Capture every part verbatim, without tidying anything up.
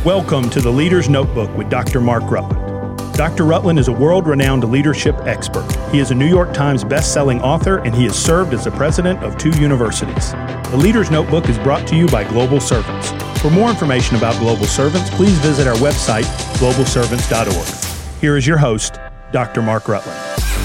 Welcome to the Leader's Notebook with Doctor Mark Rutland. Doctor Rutland is a world-renowned leadership expert. He is a New York Times best-selling author, and he has served as the president of two universities. The Leader's Notebook is brought to you by Global Servants. For more information about Global Servants, please visit our website, global servants dot org. Here is your host, Doctor Mark Rutland.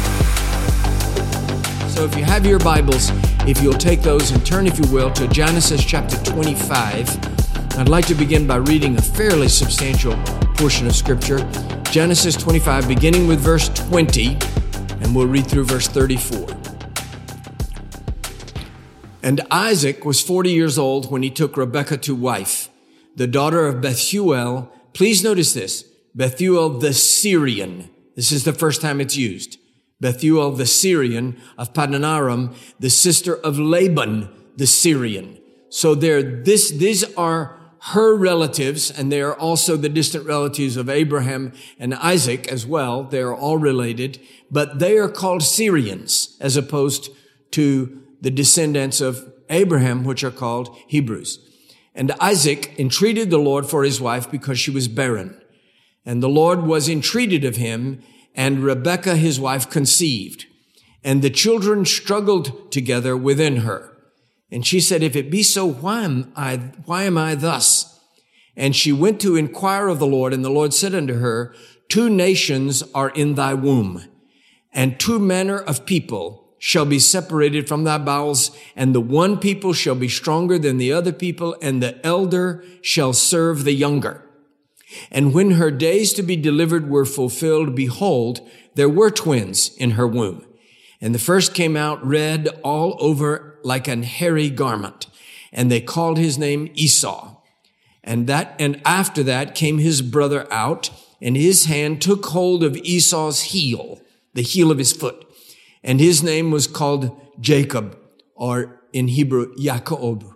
So if you have your Bibles, if you'll take those and turn, if you will, to Genesis chapter twenty-five. I'd like to begin by reading a fairly substantial portion of Scripture. Genesis twenty-five, beginning with verse twenty, and we'll read through verse thirty-four. And Isaac was forty years old when he took Rebekah to wife, the daughter of Bethuel. Please notice this, Bethuel the Syrian. This is the first time it's used. Bethuel the Syrian of Paddan Aram, the sister of Laban the Syrian. So there, this, these are her relatives, and they are also the distant relatives of Abraham and Isaac as well. They are all related, but they are called Syrians as opposed to the descendants of Abraham, which are called Hebrews. And Isaac entreated the Lord for his wife because she was barren. And the Lord was entreated of him, and Rebekah, his wife, conceived. And the children struggled together within her. And she said, if it be so, why am I, why am I thus? And she went to inquire of the Lord, and the Lord said unto her, two nations are in thy womb, and two manner of people shall be separated from thy bowels, and the one people shall be stronger than the other people, and the elder shall serve the younger. And when her days to be delivered were fulfilled, behold, there were twins in her womb. And the first came out red all over like an hairy garment, and they called his name Esau. And that, and after that came his brother out, and his hand took hold of Esau's heel, the heel of his foot. And his name was called Jacob, or in Hebrew, Yaakov.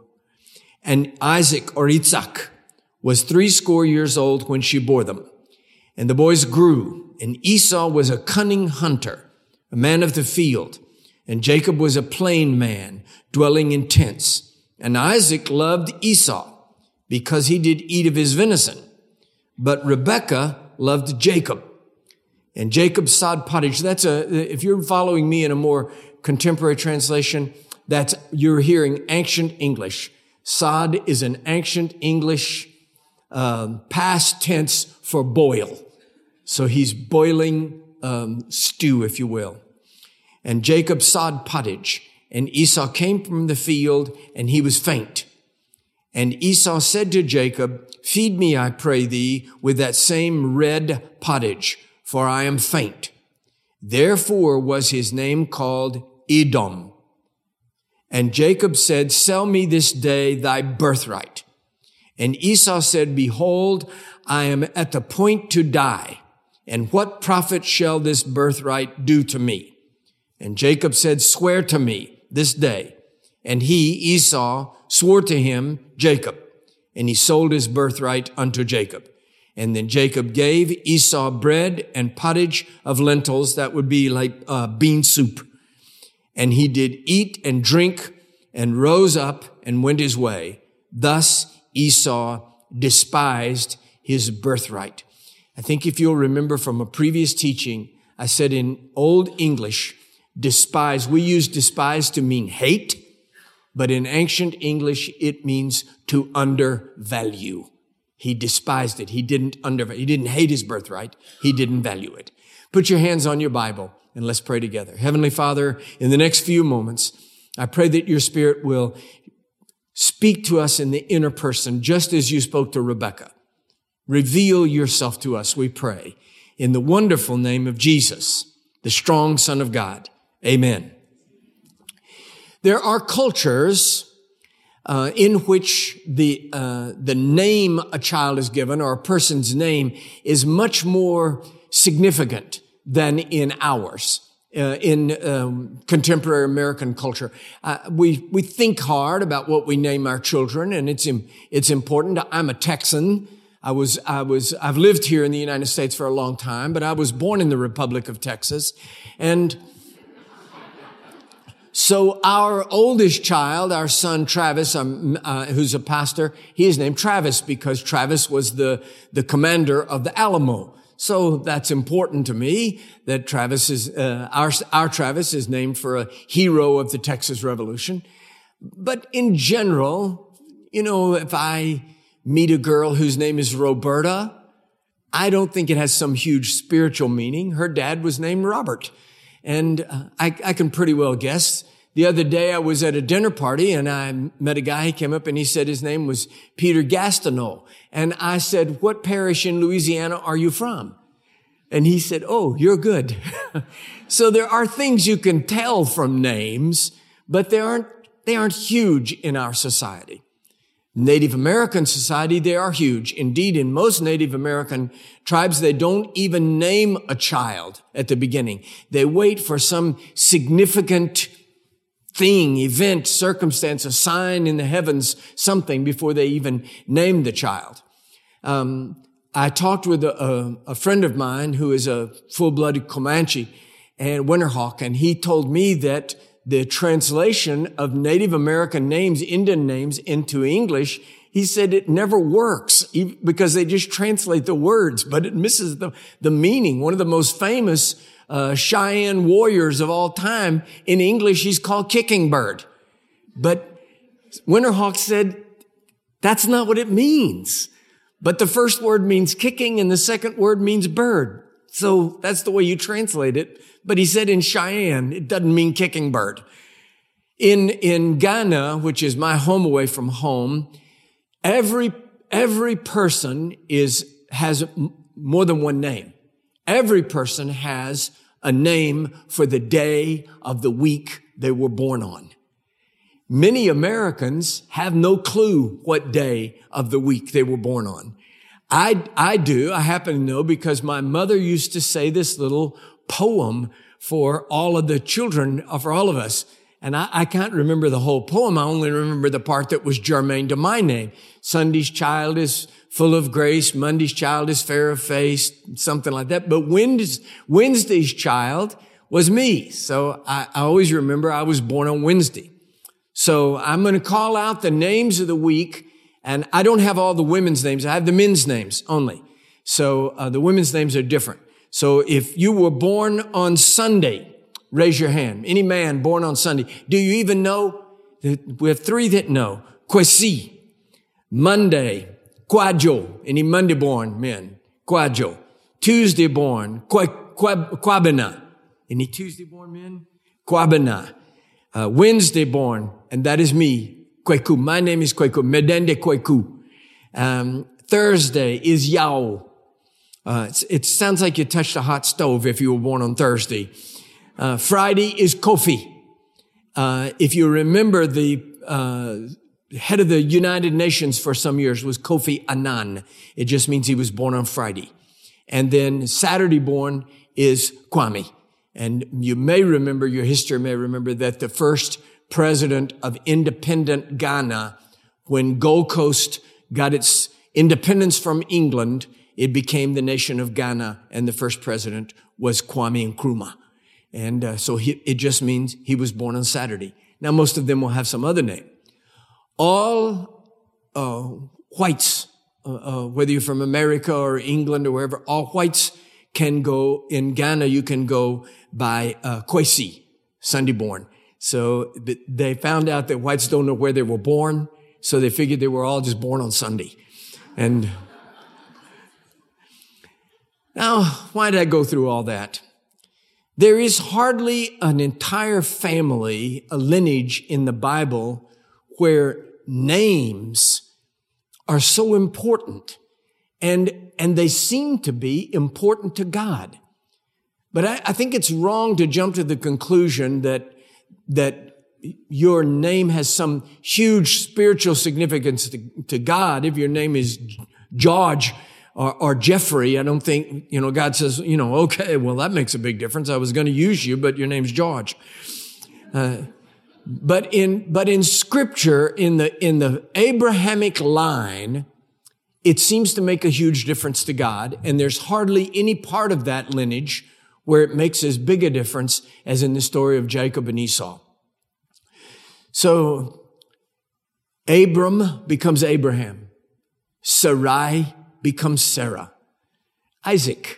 And Isaac, or Isaac, was threescore years old when she bore them. And the boys grew, and Esau was a cunning hunter, a man of the field. And Jacob was a plain man, dwelling in tents. And Isaac loved Esau, because he did eat of his venison. But Rebekah loved Jacob. And Jacob sod pottage. That's a, if you're following me in a more contemporary translation, that's, you're hearing ancient English. Sod is an ancient English um, past tense for boil. So he's boiling um, stew, if you will. And Jacob sod pottage, and Esau came from the field, and he was faint. And Esau said to Jacob, feed me, I pray thee, with that same red pottage, for I am faint. Therefore was his name called Edom. And Jacob said, sell me this day thy birthright. And Esau said, behold, I am at the point to die, and what profit shall this birthright do to me? And Jacob said, swear to me this day. And he, Esau, swore to him, Jacob, and he sold his birthright unto Jacob. And then Jacob gave Esau bread and pottage of lentils, that would be like uh, bean soup. And he did eat and drink and rose up and went his way. Thus Esau despised his birthright. I think if you'll remember from a previous teaching, I said in Old English, despise, we use despise to mean hate, but in ancient English, it means to undervalue. He despised it. He didn't undervalue. He didn't hate his birthright. He didn't value it. Put your hands on your Bible and let's pray together. Heavenly Father, in the next few moments, I pray that your Spirit will speak to us in the inner person, just as you spoke to Rebekah. Reveal yourself to us, we pray, in the wonderful name of Jesus, the strong Son of God. Amen. There are cultures uh, in which the uh, the name a child is given, or a person's name, is much more significant than in ours. Uh, in um, contemporary American culture, uh, we we think hard about what we name our children, and it's im- it's important. I'm a Texan. I was I was I've lived here in the United States for a long time, but I was born in the Republic of Texas, and So our oldest child, our son Travis, um, uh, who's a pastor, he is named Travis because Travis was the, the commander of the Alamo. So that's important to me that Travis is, uh, our, our Travis is named for a hero of the Texas Revolution. But in general, you know, if I meet a girl whose name is Roberta, I don't think it has some huge spiritual meaning. Her dad was named Robert. And uh, I, I can pretty well guess. The other day I was at a dinner party and I met a guy. He came up and he said his name was Peter Gastineau. And I said, what parish in Louisiana are you from? And he said, oh, you're good. So there are things you can tell from names, but they aren't, they aren't huge in our society. Native American society, they are huge. Indeed, in most Native American tribes, they don't even name a child at the beginning. They wait for some significant thing, event, circumstance, a sign in the heavens, something before they even name the child. Um, I talked with a, a, a friend of mine who is a full-blooded Comanche and Winterhawk, and he told me that the translation of Native American names, Indian names into English, he said it never works because they just translate the words, but it misses the, the meaning. One of the most famous uh, Cheyenne warriors of all time, in English, he's called Kicking Bird. But Winterhawk said, that's not what it means. But the first word means kicking and the second word means bird. So that's the way you translate it. But he said in Cheyenne, it doesn't mean kicking bird. In, in Ghana, which is my home away from home, every, every person is, has more than one name. Every person has a name for the day of the week they were born on. Many Americans have no clue what day of the week they were born on. I, I do. I happen to know because my mother used to say this little poem for all of the children, for all of us. And I, I can't remember the whole poem. I only remember the part that was germane to my name. Sunday's child is full of grace. Monday's child is fair of face, something like that. But Wednesday's, Wednesday's child was me. So I, I always remember I was born on Wednesday. So I'm going to call out the names of the week. And I don't have all the women's names. I have the men's names only. So uh, the women's names are different. So if you were born on Sunday, raise your hand. Any man born on Sunday. Do you even know? We have three that know. Kwesi. Monday. Kwajo. Any Monday born men? Kwajo. Tuesday born. Kwabena. Any Tuesday born men? Kwabena. Uh, Wednesday born. And that is me. Kweku. My name is Kweku. Medende Kweku. Um, Thursday is Yao. Uh, it sounds like you touched a hot stove if you were born on Thursday. Uh, Friday is Kofi. Uh, if you remember, the uh, head of the United Nations for some years was Kofi Annan. It just means he was born on Friday. And then Saturday born is Kwame. And you may remember, your history may remember that the first president of independent Ghana, when Gold Coast got its independence from England, it became the nation of Ghana, and the first president was Kwame Nkrumah. And uh, so he, it just means he was born on Saturday. Now, most of them will have some other name. All uh, whites, uh, uh, whether you're from America or England or wherever, all whites can go, in Ghana, you can go by uh, Kwesi, Sunday born. So they found out that whites don't know where they were born, so they figured they were all just born on Sunday. And now, why did I go through all that? There is hardly an entire family, a lineage in the Bible where names are so important, and, and they seem to be important to God. But I, I think it's wrong to jump to the conclusion that, that your name has some huge spiritual significance to, to God. If your name is George or, or Jeffrey, I don't think, you know, God says, you know, okay, well, that makes a big difference. I was going to use you, but your name's George. Uh, but in, but in Scripture, in the, in the Abrahamic line, it seems to make a huge difference to God. And there's hardly any part of that lineage where it makes as big a difference as in the story of Jacob and Esau. So Abram becomes Abraham. Sarai becomes Sarah. Isaac.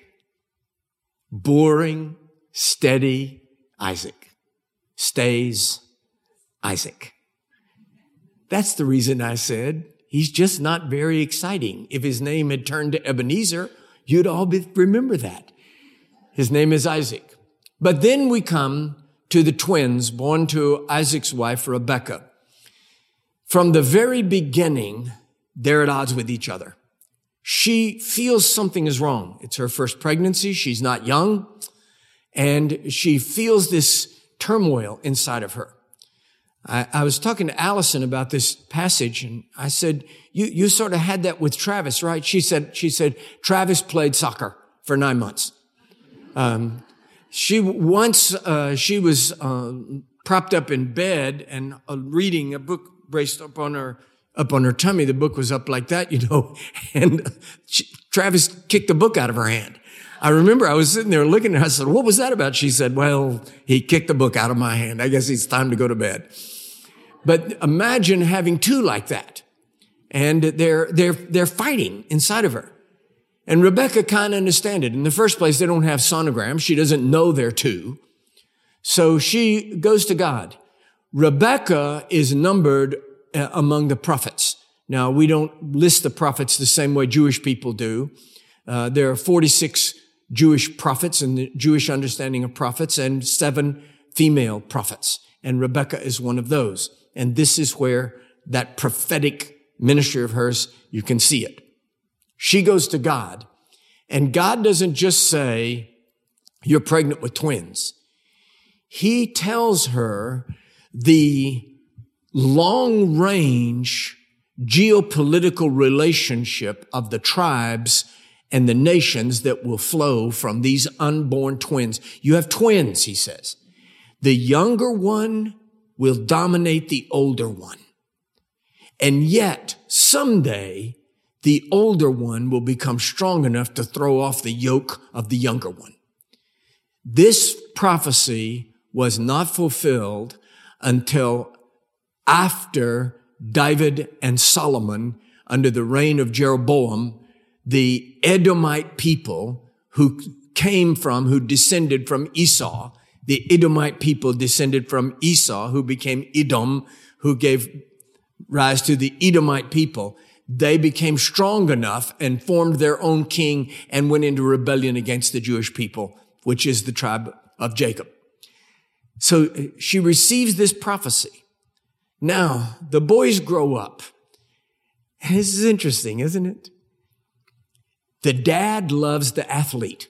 Boring, steady Isaac. Stays Isaac. That's the reason I said he's just not very exciting. If his name had turned to Ebenezer, you'd all be, remember that. His name is Isaac. But then we come to the twins born to Isaac's wife, Rebekah. From the very beginning, they're at odds with each other. She feels something is wrong. It's her first pregnancy. She's not young. And she feels this turmoil inside of her. I, I was talking to Allison about this passage, and I said, you, you sort of had that with Travis, right? She said, she said, Travis played soccer for nine months. Um, she once, uh, she was, uh, propped up in bed and uh, reading a book braced up on her, up on her tummy. The book was up like that, you know, and she, Travis kicked the book out of her hand. I remember I was sitting there looking at her. I said, what was that about? She said, well, he kicked the book out of my hand. I guess it's time to go to bed. But imagine having two like that. And they're, they're, they're fighting inside of her. And Rebekah kind of understands it. In the first place, they don't have sonograms. She doesn't know they're two. So she goes to God. Rebekah is numbered uh, among the prophets. Now, we don't list the prophets the same way Jewish people do. Uh, there are forty-six Jewish prophets in the Jewish understanding of prophets and seven female prophets. And Rebekah is one of those. And this is where that prophetic ministry of hers, you can see it. She goes to God, and God doesn't just say, you're pregnant with twins. He tells her the long-range geopolitical relationship of the tribes and the nations that will flow from these unborn twins. You have twins, he says. The younger one will dominate the older one. And yet, someday, the older one will become strong enough to throw off the yoke of the younger one. This prophecy was not fulfilled until after David and Solomon, under the reign of Jeroboam, the Edomite people who came from, who descended from Esau, the Edomite people descended from Esau, who became Edom, who gave rise to the Edomite people. They became strong enough and formed their own king and went into rebellion against the Jewish people, which is the tribe of Jacob. So she receives this prophecy. Now, the boys grow up. And this is interesting, isn't it? The dad loves the athlete.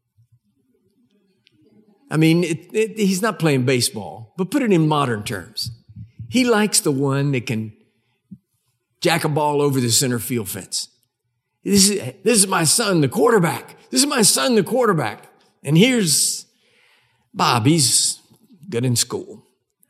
I mean, it, it, he's not playing baseball, but put it in modern terms. He likes the one that can jack a ball over the center field fence. This is, this is my son, the quarterback. This is my son, the quarterback. And here's Bob. He's good in school.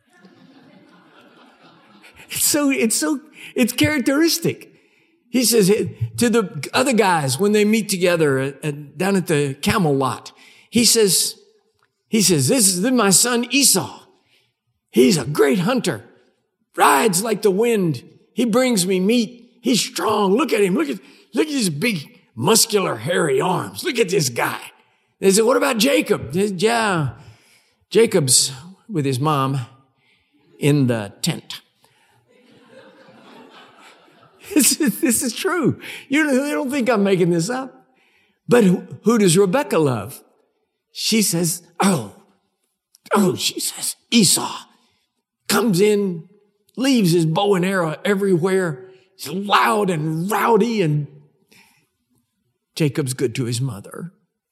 It's so, it's so, it's characteristic. He says to the other guys when they meet together at, at, down at the Camel Lot, he says, he says, this is, this is my son Esau. He's a great hunter, rides like the wind. He brings me meat. He's strong. Look at him. Look at, look at his big, muscular, hairy arms. Look at this guy. They said, what about Jacob? They said, yeah, Jacob's with his mom in the tent. This is, this is true. You don't think I'm making this up. But who, who does Rebekah love? She says, oh, oh, she says, Esau comes in, leaves his bow and arrow everywhere. He's loud and rowdy, and Jacob's good to his mother.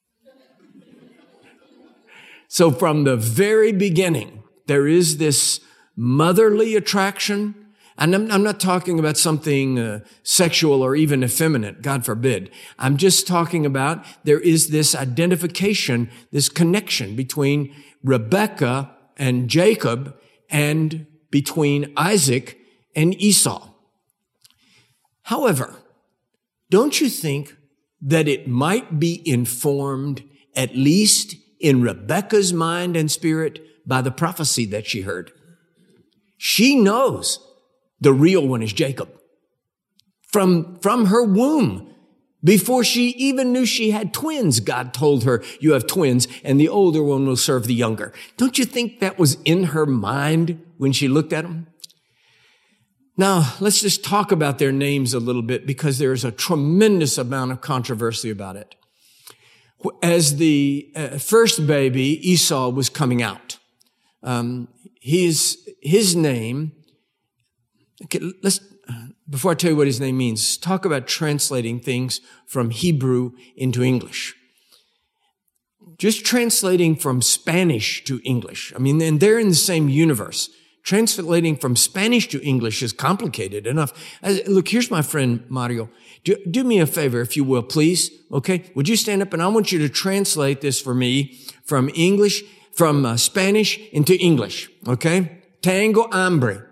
So from the very beginning, there is this motherly attraction. And I'm, I'm not talking about something uh, sexual or even effeminate, God forbid. I'm just talking about there is this identification, this connection between Rebekah and Jacob and between Isaac and Esau. However, don't you think that it might be informed, at least in Rebekah's mind and spirit, by the prophecy that she heard? She knows the real one is Jacob. From, from her womb, before she even knew she had twins, God told her, you have twins, and the older one will serve the younger. Don't you think that was in her mind when she looked at them? Now, let's just talk about their names a little bit because there's a tremendous amount of controversy about it. As the uh, first baby, Esau, was coming out, um, his, his name, okay, let's, before I tell you what his name means, talk about translating things from Hebrew into English. Just translating from Spanish to English. I mean, and they're in the same universe. Translating from Spanish to English is complicated enough. Look, here's my friend Mario. Do, do me a favor, if you will, please. Okay? Would you stand up and I want you to translate this for me from English, from uh, Spanish into English. Okay? Tengo hambre.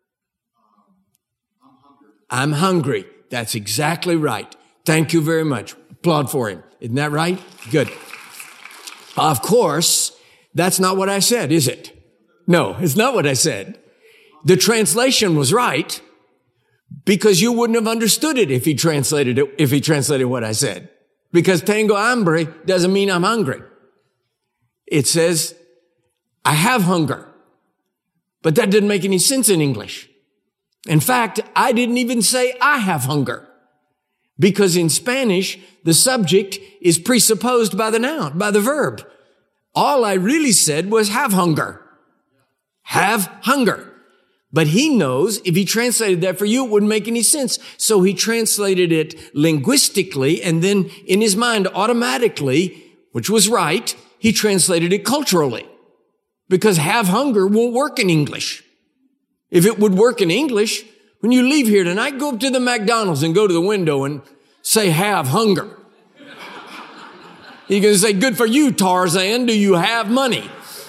I'm hungry. That's exactly right. Thank you very much. Applaud for him. Isn't that right? Good. Of course, that's not what I said, is it? No, it's not what I said. The translation was right because you wouldn't have understood it if he translated it, if he translated what I said. Because tengo hambre doesn't mean I'm hungry. It says, I have hunger. But that didn't make any sense in English. In fact, I didn't even say I have hunger. Because in Spanish, the subject is presupposed by the noun, by the verb. All I really said was have hunger. Have hunger. But he knows if he translated that for you, it wouldn't make any sense. So he translated it linguistically, and then in his mind, automatically, which was right, he translated it culturally. Because have hunger won't work in English. If it would work in English, when you leave here tonight, go up to the McDonald's and go to the window and say, have hunger. You're going to say, good for you, Tarzan. Do you have money?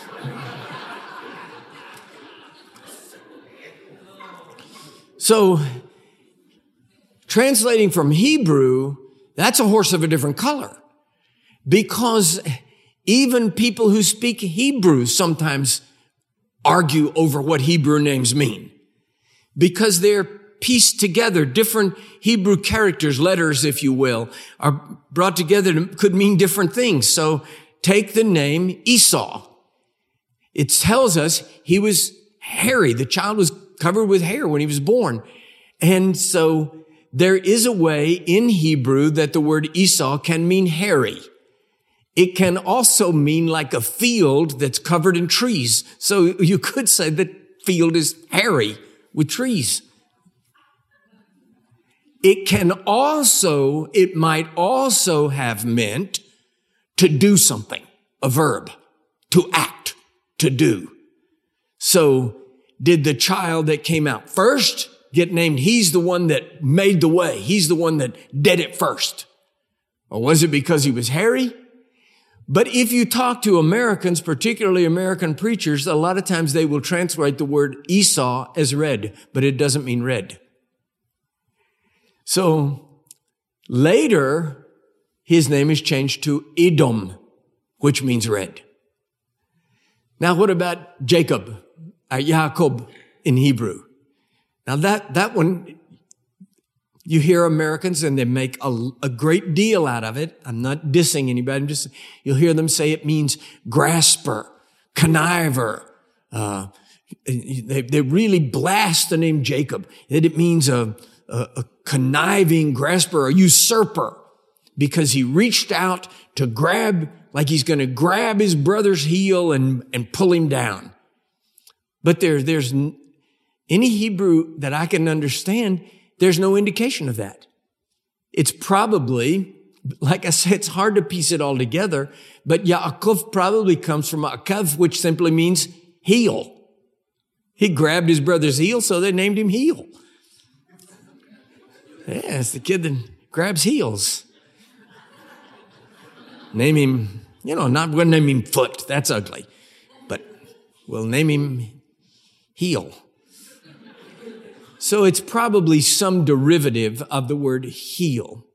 So, translating from Hebrew, that's a horse of a different color. Because even people who speak Hebrew sometimes argue over what Hebrew names mean. Because they're pieced together. Different Hebrew characters, letters, if you will, are brought together to, could mean different things. So take the name Esau. It tells us he was hairy. The child was covered with hair when he was born. And so there is a way in Hebrew that the word Esau can mean hairy. It can also mean like a field that's covered in trees. So you could say the field is hairy with trees. It can also, it might also have meant to do something, a verb, to act, to do. So did the child that came out first get named, he's the one that made the way, he's the one that did it first? Or was it because he was hairy? But if you talk to Americans, particularly American preachers, a lot of times they will translate the word Esau as red, but it doesn't mean red. So later, his name is changed to Edom, which means red. Now, what about Jacob, uh, Jacob in Hebrew? Now that, that one, you hear Americans and they make a, a great deal out of it. I'm not dissing anybody. I'm just, you'll hear them say it means grasper, conniver. Uh, they, they really blast the name Jacob. That it means a, a, a conniving grasper, a usurper, because he reached out to grab, like he's going to grab his brother's heel and, and pull him down. But there, there's any Hebrew that I can understand, there's no indication of that. It's probably, like I said, it's hard to piece it all together, but Yaakov probably comes from Akav, which simply means heel. He grabbed his brother's heel, so they named him Heel. Yeah, it's the kid that grabs heels. Name him, you know, not, we're going to name him Foot. That's ugly. But we'll name him Heel. So it's probably some derivative of the word heel.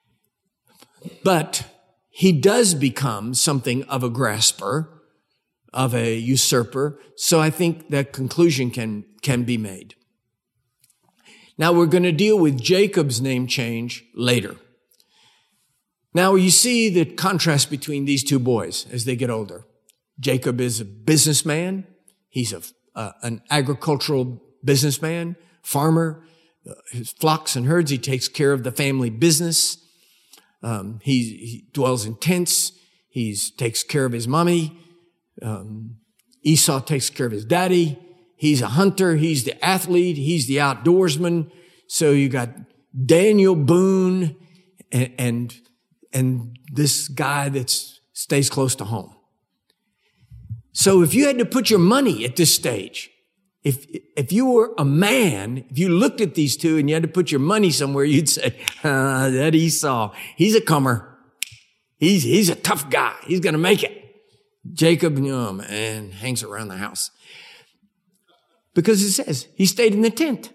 But he does become something of a grasper of a usurper. So I think that conclusion can, can be made. Now we're going to deal with Jacob's name change later. Now you see the contrast between these two boys as they get older. Jacob is a businessman. He's a, uh, an agricultural businessman, farmer, uh, his flocks and herds. He takes care of the family business. Um, he, he dwells in tents. He takes care of his mommy. Um, Esau takes care of his daddy. He's a hunter. He's the athlete. He's the outdoorsman. So you got Daniel Boone and, and, and this guy that stays close to home. So if you had to put your money at this stage, if, if you were a man, if you looked at these two and you had to put your money somewhere, you'd say, ah, that Esau, he's a comer. He's, he's a tough guy. He's going to make it. Jacob, oh man, hangs around the house. Because it says he stayed in the tent.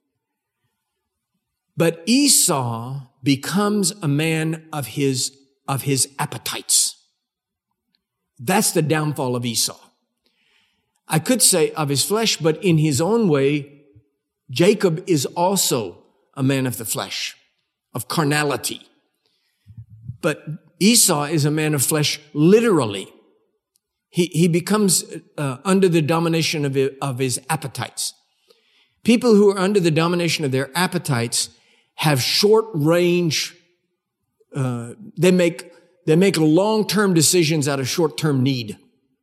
But Esau becomes a man of his, of his appetites. That's the downfall of Esau. I could say of his flesh, but in his own way, Jacob is also a man of the flesh, of carnality. But Esau is a man of flesh literally. He, he becomes uh, under the domination of, it, of his appetites. People who are under the domination of their appetites have short range, uh, they make, they make long-term decisions out of short-term need.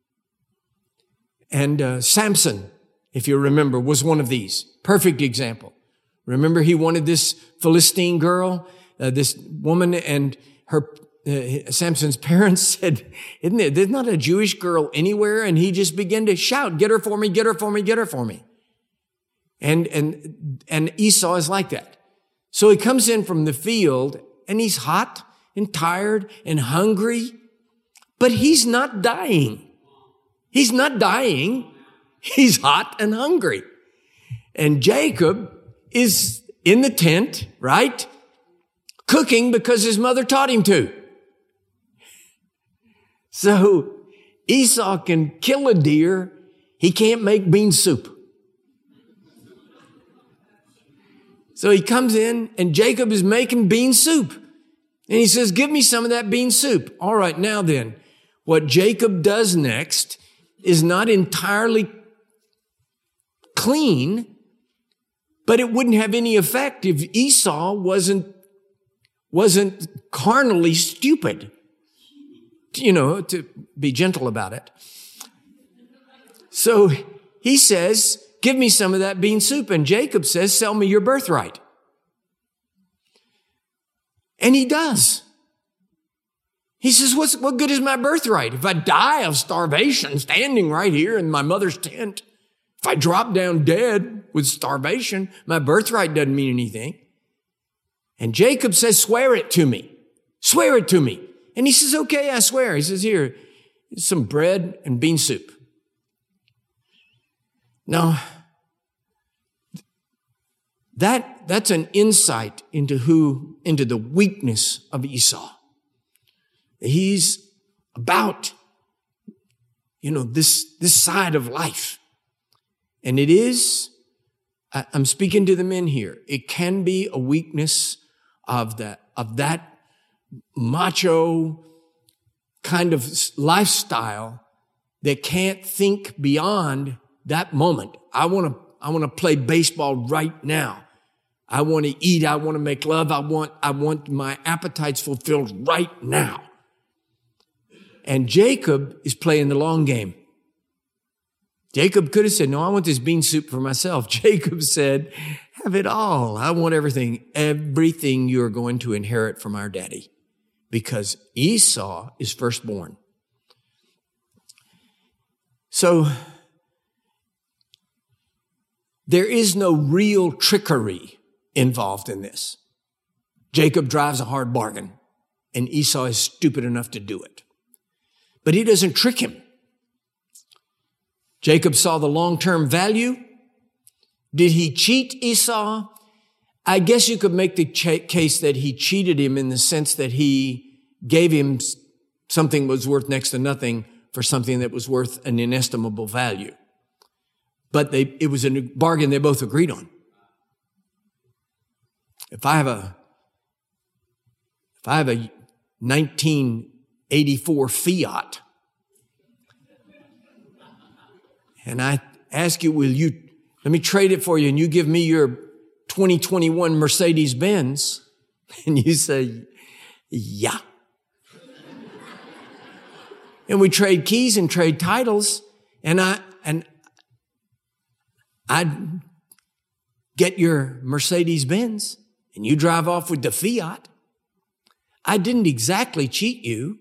And uh, Samson, if you remember, was one of these. Perfect example. Remember, he wanted this Philistine girl, uh, this woman, and her uh, Samson's parents said, "Isn't there? There's not a Jewish girl anywhere." And he just began to shout, "Get her for me! Get her for me! Get her for me!" And and and Esau is like that. So he comes in from the field, and he's hot and tired and hungry, but he's not dying. He's not dying. He's hot and hungry. And Jacob is in the tent, right? Cooking because his mother taught him to. So Esau can kill a deer. He can't make bean soup. So he comes in and Jacob is making bean soup. And he says, "Give me some of that bean soup." All right, now then, what Jacob does next is not entirely clean, but it wouldn't have any effect if Esau wasn't, wasn't carnally stupid, you know, to be gentle about it. So he says, "Give me some of that bean soup." And Jacob says, "Sell me your birthright." And he does. He says, What's, what good is my birthright? If I die of starvation standing right here in my mother's tent, if I drop down dead with starvation, my birthright doesn't mean anything. And Jacob says, "Swear it to me. Swear it to me." And he says, "Okay, I swear." He says, "Here, some bread and bean soup." Now, that, that's an insight into who, into the weakness of Esau. He's about, you know, this, this side of life. And it is, I, I'm speaking to the men here, it can be a weakness of that, of that macho kind of lifestyle that can't think beyond that moment. I want to, I want to play baseball right now. I want to eat. I want to make love. I want, I want my appetites fulfilled right now. And Jacob is playing the long game. Jacob could have said, "No, I want this bean soup for myself." Jacob said, "Have it all. I want everything, everything you're going to inherit from our daddy." Because Esau is firstborn. So there is no real trickery involved in this. Jacob drives a hard bargain, and Esau is stupid enough to do it. But he doesn't trick him. Jacob saw the long-term value. Did he cheat Esau? I guess you could make the ch- case that he cheated him in the sense that he gave him something that was worth next to nothing for something that was worth an inestimable value. But they, it was a bargain they both agreed on. If I have a, if I have a nineteen eighty-four Fiat, and I ask you, will you, let me trade it for you, and you give me your twenty twenty-one Mercedes-Benz, and you say, yeah. And we trade keys and trade titles, and I, and I'd get your Mercedes-Benz, and you drive off with the Fiat. I didn't exactly cheat you.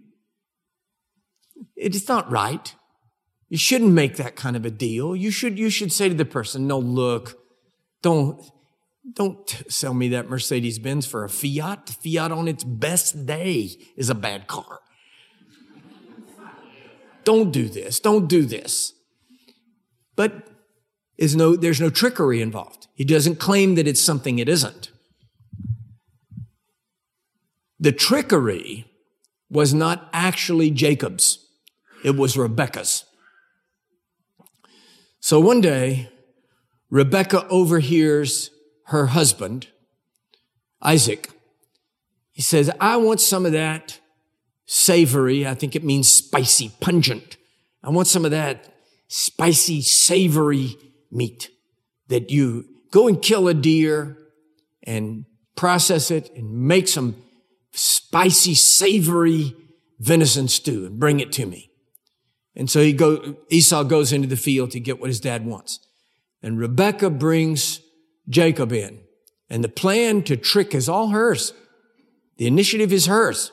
It's not right. You shouldn't make that kind of a deal. You should, you should say to the person, no, look, don't, don't sell me that Mercedes-Benz for a Fiat. Fiat on its best day is a bad car. Don't do this. Don't do this. But is no, there's no trickery involved. He doesn't claim that it's something it isn't. The trickery was not actually Jacob's. It was Rebekah's. So one day, Rebekah overhears her husband, Isaac. He says, I want some of that savory. I think it means spicy, pungent. I want some of that spicy, savory meat that you go and kill a deer and process it and make some spicy, savory venison stew and bring it to me. And so he go, Esau goes into the field to get what his dad wants. And Rebekah brings Jacob in. And the plan to trick is all hers. The initiative is hers.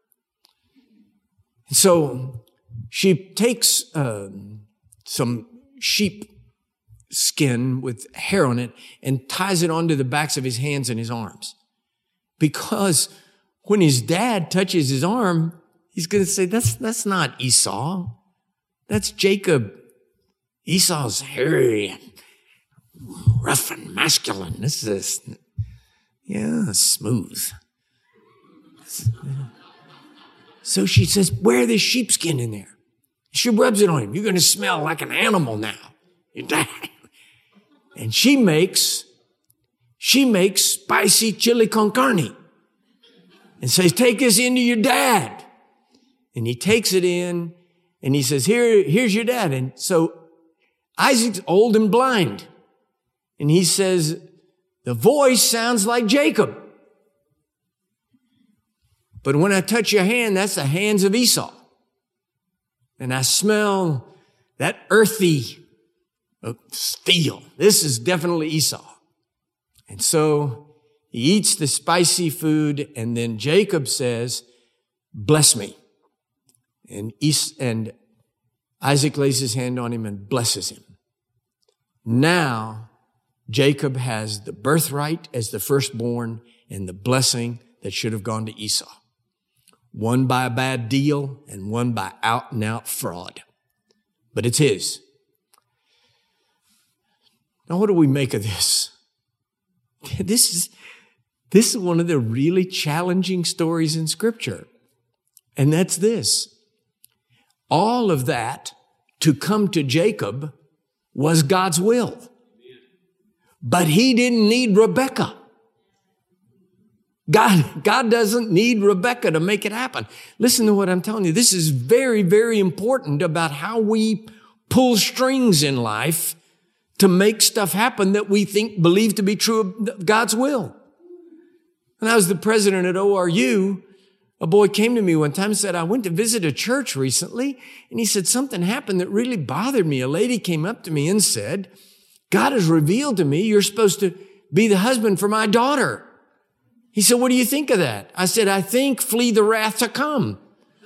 And so she takes uh, some sheep skin with hair on it and ties it onto the backs of his hands and his arms. Because when his dad touches his arm, he's going to say, that's, that's not Esau. That's Jacob. Esau's hairy and rough and masculine. This is, yeah, smooth. So she says, wear this sheepskin in there. She rubs it on him. You're going to smell like an animal now. And she makes, she makes spicy chili con carne and says, take this into your dad. And he takes it in and he says, here, here's your dad. And so Isaac's old and blind. And he says, the voice sounds like Jacob. But when I touch your hand, that's the hands of Esau. And I smell that earthy steel. This is definitely Esau. And so he eats the spicy food, and then Jacob says, bless me. And, Es- and Isaac lays his hand on him and blesses him. Now, Jacob has the birthright as the firstborn and the blessing that should have gone to Esau. One by a bad deal and one by out and out fraud. But it's his. Now, what do we make of this? This is, this is one of the really challenging stories in Scripture. And that's this. All of that to come to Jacob was God's will. But he didn't need Rebekah. God, God doesn't need Rebekah to make it happen. Listen to what I'm telling you. This is very, very important about how we pull strings in life to make stuff happen that we think, believe to be true of God's will. When I was the president at O R U, a boy came to me one time and said, I went to visit a church recently, and he said, something happened that really bothered me. A lady came up to me and said, God has revealed to me you're supposed to be the husband for my daughter. He said, what do you think of that? I said, I think flee the wrath to come.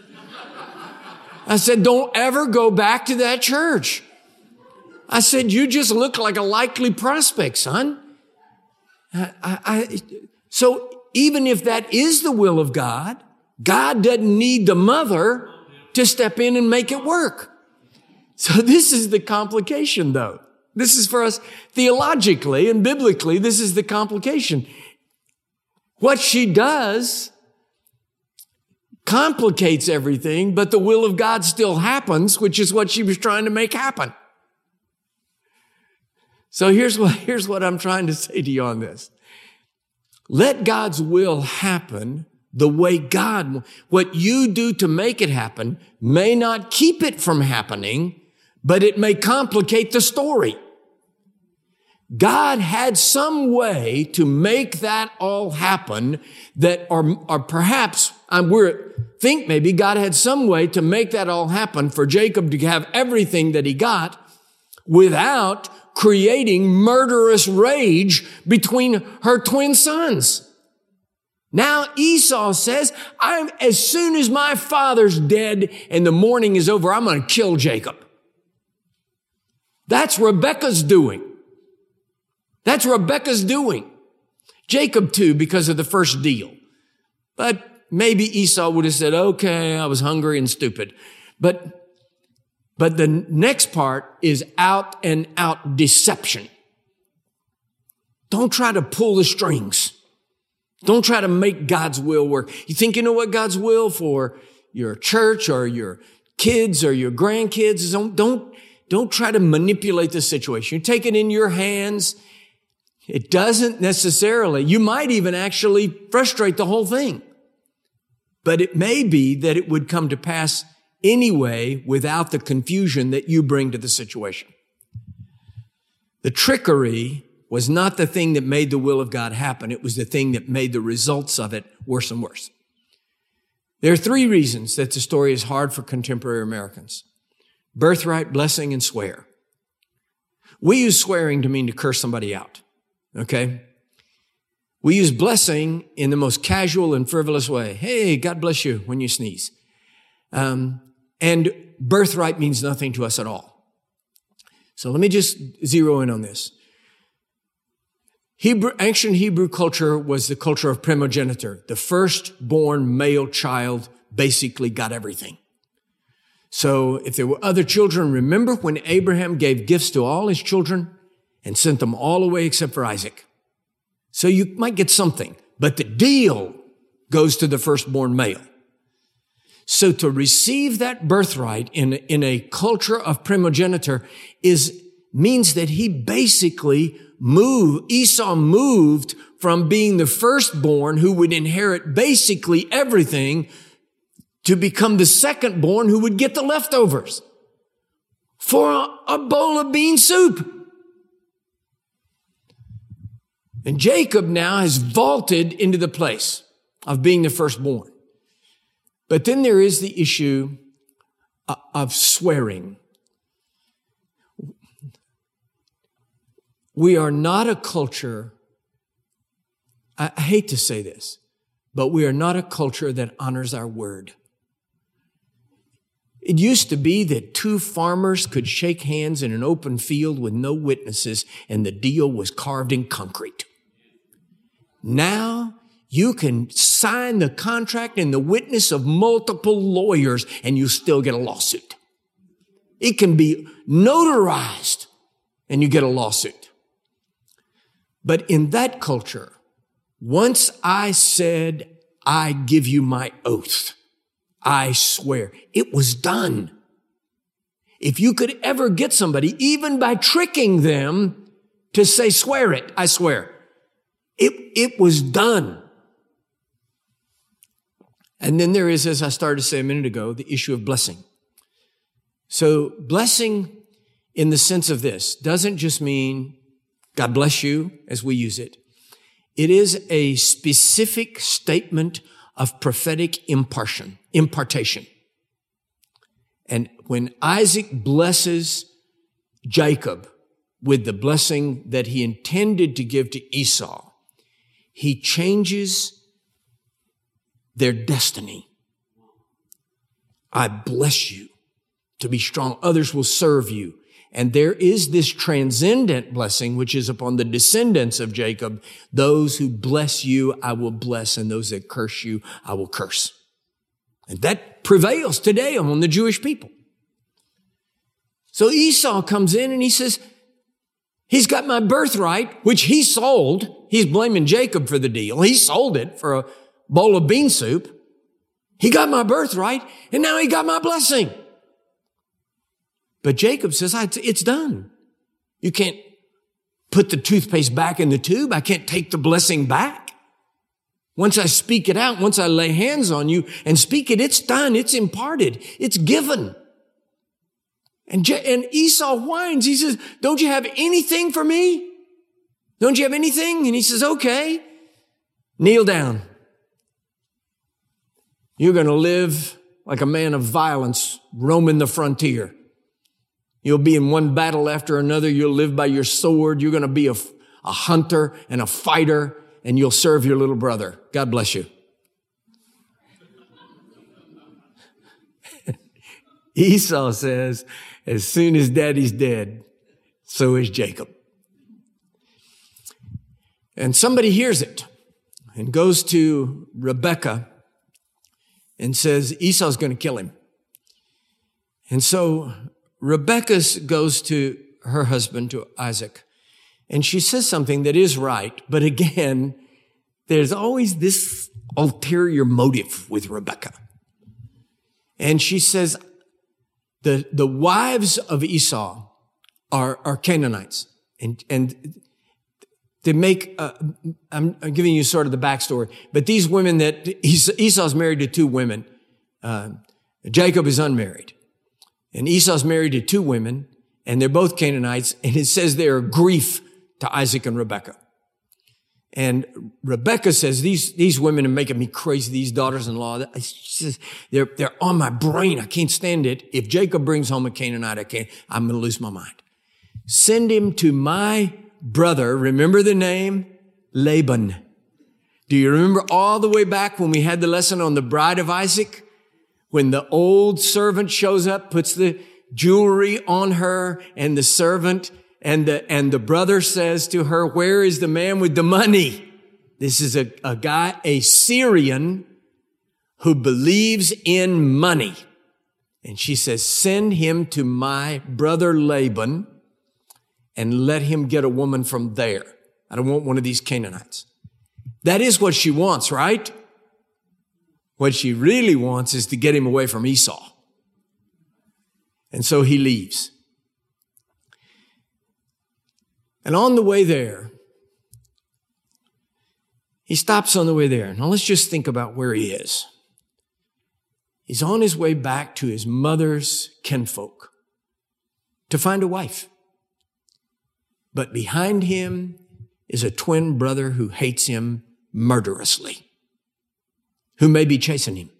I said, don't ever go back to that church. I said, you just look like a likely prospect, son. I, I, I, so even if that is the will of God, God doesn't need the mother to step in and make it work. So this is the complication, though. This is for us theologically and biblically, this is the complication. What she does complicates everything, but the will of God still happens, which is what she was trying to make happen. So here's what, here's what I'm trying to say to you on this. Let God's will happen the way God, what you do to make it happen may not keep it from happening, but it may complicate the story. God had some way to make that all happen that, or, or perhaps, I'm, we're, think maybe God had some way to make that all happen for Jacob to have everything that he got without creating murderous rage between her twin sons. Now Esau says, I'm, as soon as my father's dead and the mourning is over, I'm going to kill Jacob. That's Rebekah's doing. That's Rebekah's doing. Jacob too, because of the first deal. But maybe Esau would have said, okay, I was hungry and stupid. But, but the next part is out and out deception. Don't try to pull the strings. Don't try to make God's will work. You think you know what God's will for your church or your kids or your grandkids is? Don't, don't, don't try to manipulate the situation. You take it in your hands. It doesn't necessarily, you might even actually frustrate the whole thing. But it may be that it would come to pass anyway without the confusion that you bring to the situation. The trickery was not the thing that made the will of God happen. It was the thing that made the results of it worse and worse. There are three reasons that the story is hard for contemporary Americans: birthright, blessing, and swear. We use swearing to mean to curse somebody out. Okay? We use blessing in the most casual and frivolous way. Hey, God bless you when you sneeze. Um, and birthright means nothing to us at all. So let me just zero in on this. Hebrew, ancient Hebrew culture was the culture of primogeniture. The firstborn male child basically got everything. So if there were other children, remember when Abraham gave gifts to all his children and sent them all away except for Isaac. So you might get something, but the deal goes to the firstborn male. So to receive that birthright in, in a culture of primogeniture is, means that he basically moved, Esau moved from being the firstborn who would inherit basically everything to become the secondborn who would get the leftovers for a, a bowl of bean soup. And Jacob now has vaulted into the place of being the firstborn. But then there is the issue of swearing. We are not a culture, I hate to say this, but we are not a culture that honors our word. It used to be that two farmers could shake hands in an open field with no witnesses, and the deal was carved in concrete. Now you can sign the contract in the witness of multiple lawyers and you still get a lawsuit. It can be notarized and you get a lawsuit. But in that culture, once I said, I give you my oath, I swear, it was done. If you could ever get somebody, even by tricking them, to say, swear it, I swear, it, it was done. And then there is, as I started to say a minute ago, the issue of blessing. So blessing in the sense of this doesn't just mean God bless you as we use it. It is a specific statement of prophetic impartation, impartation. And when Isaac blesses Jacob with the blessing that he intended to give to Esau, he changes their destiny. I bless you to be strong. Others will serve you. And there is this transcendent blessing, which is upon the descendants of Jacob. Those who bless you, I will bless, and those that curse you, I will curse. And that prevails today among the Jewish people. So Esau comes in and he says, he's got my birthright, which he sold. He's blaming Jacob for the deal. He sold it for a bowl of bean soup. He got my birthright, and now he got my blessing. But Jacob says, it's done. You can't put the toothpaste back in the tube. I can't take the blessing back. Once I speak it out, once I lay hands on you and speak it, it's done. It's imparted. It's given. And, Je- and Esau whines. He says, don't you have anything for me? Don't you have anything? And he says, okay, kneel down. You're going to live like a man of violence, roaming the frontier. You'll be in one battle after another. You'll live by your sword. You're going to be a, a hunter and a fighter, and you'll serve your little brother. God bless you. Esau says, as soon as daddy's dead, so is Jacob. And somebody hears it and goes to Rebekah and says, Esau's going to kill him. And so Rebekah goes to her husband, to Isaac, and she says something that is right. But again, there's always this ulterior motive with Rebekah. And she says, the, the wives of Esau are, are Canaanites. And, and to make, uh, I'm, I'm giving you sort of the backstory, but these women that Esau's married to two women. Uh, Jacob is unmarried. And Esau's married to two women, and they're both Canaanites, and it says they're a grief to Isaac and Rebekah. And Rebekah says, these, these women are making me crazy, these daughters-in-law. She says, they're, they're on my brain. I can't stand it. If Jacob brings home a Canaanite, I can't, I'm going to lose my mind. Send him to my brother. Remember the name? Laban. Do you remember all the way back when we had the lesson on the bride of Isaac? When the old servant shows up, puts the jewelry on her, and the servant and the, and the brother says to her, where is the man with the money? This is a, a guy, a Syrian who believes in money. And she says, send him to my brother Laban and let him get a woman from there. I don't want one of these Canaanites. That is what she wants, right? What she really wants is to get him away from Esau. And so he leaves. And on the way there, he stops on the way there. Now let's just think about where he is. He's on his way back to his mother's kinfolk to find a wife. But behind him is a twin brother who hates him murderously, who may be chasing him.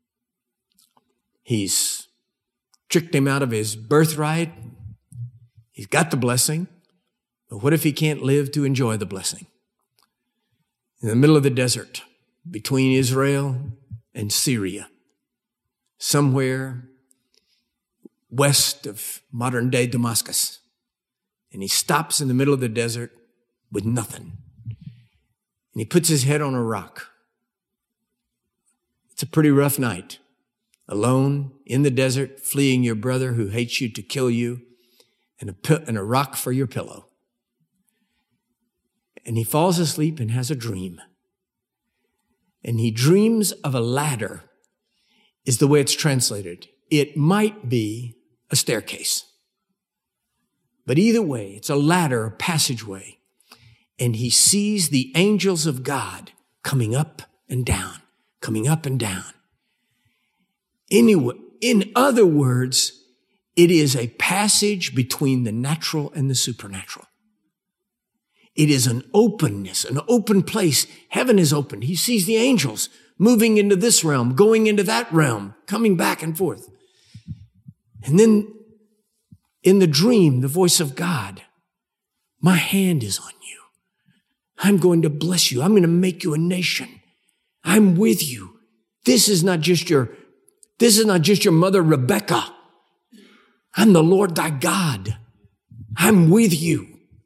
He's tricked him out of his birthright. He's got the blessing. But what if he can't live to enjoy the blessing? In the middle of the desert, between Israel and Syria, somewhere west of modern-day Damascus. And he stops in the middle of the desert with nothing. And he puts his head on a rock. It's a pretty rough night. Alone in the desert, fleeing your brother who hates you to kill you, and a, and a rock for your pillow. And he falls asleep and has a dream. And he dreams of a ladder, is the way it's translated. It might be a staircase. But either way, it's a ladder, a passageway. And he sees the angels of God coming up and down, coming up and down. Anyway, in other words, it is a passage between the natural and the supernatural. It is an openness, an open place. Heaven is open. He sees the angels moving into this realm, going into that realm, coming back and forth. And then in the dream, the voice of God, my hand is on you. I'm going to bless you. I'm going to make you a nation. I'm with you. This is not just your, this is not just your mother, Rebekah. I'm the Lord thy God. I'm with you.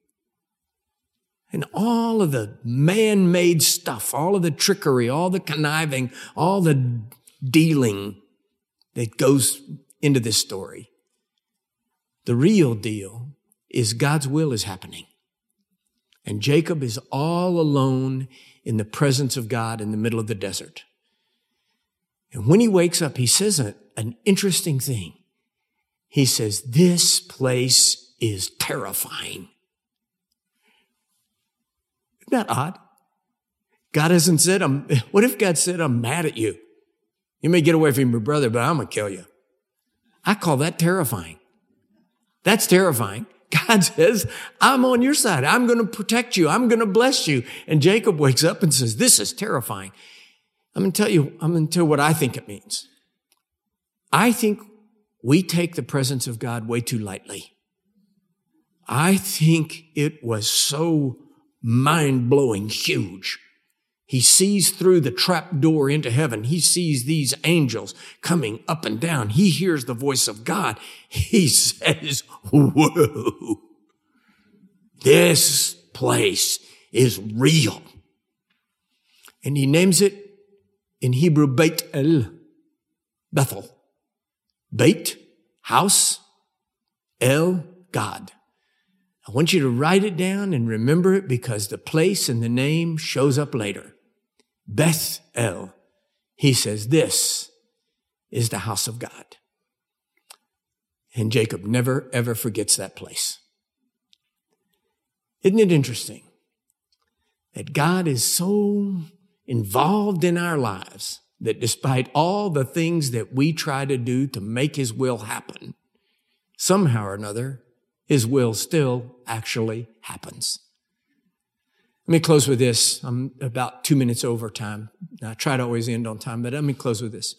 And all of the man-made stuff, all of the trickery, all the conniving, all the dealing that goes into this story. The real deal is God's will is happening. And Jacob is all alone in the presence of God in the middle of the desert. And when he wakes up, he says an, an interesting thing. He says, this place is terrifying. Isn't that odd? God hasn't said, I'm, what if God said, I'm mad at you? You may get away from your brother, but I'm going to kill you. I call that terrifying. That's terrifying. God says, I'm on your side. I'm going to protect you. I'm going to bless you. And Jacob wakes up and says, this is terrifying. I'm going to tell you, I'm going to tell you what I think it means. I think we take the presence of God way too lightly. I think it was so mind-blowing, huge. He sees through the trap door into heaven. He sees these angels coming up and down. He hears the voice of God. He says, whoa, this place is real. And he names it in Hebrew, Beit El, Bethel. Beit, house, El, God. I want you to write it down and remember it because the place and the name shows up later. Beth El. He says, this is the house of God. And Jacob never, ever forgets that place. Isn't it interesting that God is so involved in our lives that despite all the things that we try to do to make his will happen, somehow or another, his will still actually happens. Let me close with this. I'm about two minutes over time. I try to always end on time, but let me close with this.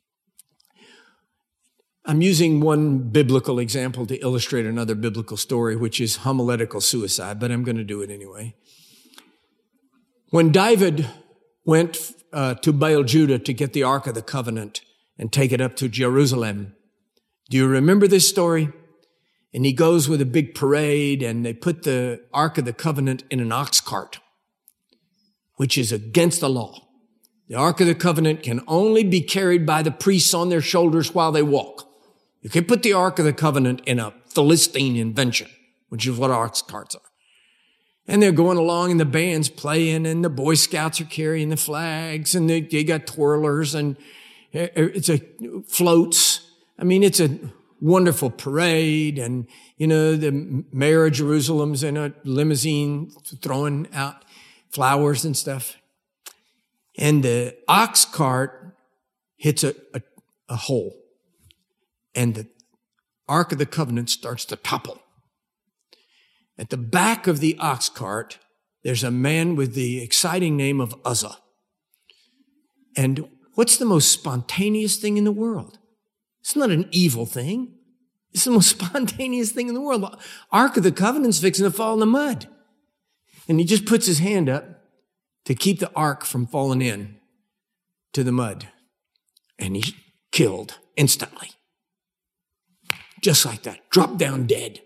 I'm using one biblical example to illustrate another biblical story, which is homiletical suicide, but I'm going to do it anyway. When David went uh, to Baal Judah to get the Ark of the Covenant and take it up to Jerusalem, do you remember this story? And he goes with a big parade and they put the Ark of the Covenant in an ox cart, which is against the law. The Ark of the Covenant can only be carried by the priests on their shoulders while they walk. You can put the Ark of the Covenant in a Philistine invention, which is what ox carts are. And they're going along and the band's playing and the Boy Scouts are carrying the flags and they, they got twirlers and it's a floats. I mean, it's a wonderful parade, and, you know, the mayor of Jerusalem's in a limousine throwing out flowers and stuff. And the ox cart hits a, a, a hole, and the Ark of the Covenant starts to topple. At the back of the ox cart, there's a man with the exciting name of Uzzah. And what's the most spontaneous thing in the world? It's not an evil thing. It's the most spontaneous thing in the world. The Ark of the Covenant's fixing to fall in the mud. And he just puts his hand up to keep the ark from falling in to the mud. And he's killed instantly. Just like that. Dropped down dead.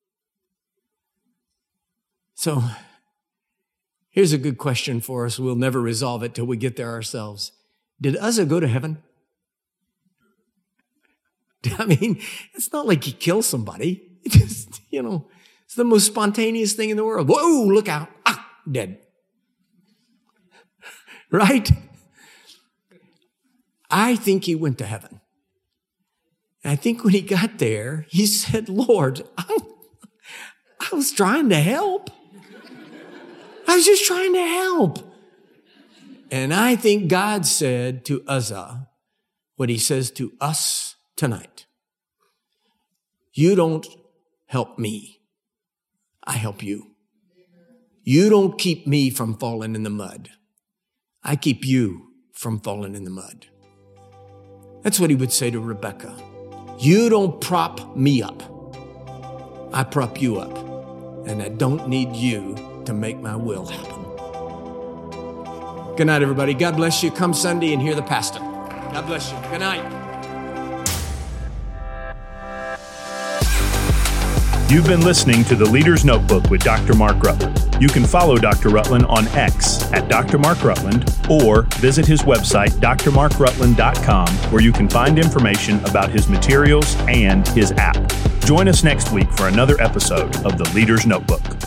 So here's a good question for us. We'll never resolve it till we get there ourselves. Did Uzzah go to heaven? I mean, it's not like he killed somebody. It just, you know, it's the most spontaneous thing in the world. Whoa, look out. Ah, dead. Right? I think he went to heaven. And I think when he got there, he said, Lord, I, I was trying to help. I was just trying to help. And I think God said to Uzzah what he says to us tonight. You don't help me. I help you. You don't keep me from falling in the mud. I keep you from falling in the mud. That's what he would say to Rebekah. You don't prop me up. I prop you up. And I don't need you to make my will happen. Good night, everybody. God bless you. Come Sunday and hear the pastor. God bless you. Good night. You've been listening to The Leader's Notebook with Doctor Mark Rutland. You can follow Doctor Rutland on X at Doctor Mark Rutland or visit his website, D R mark rutland dot com, where you can find information about his materials and his app. Join us next week for another episode of The Leader's Notebook.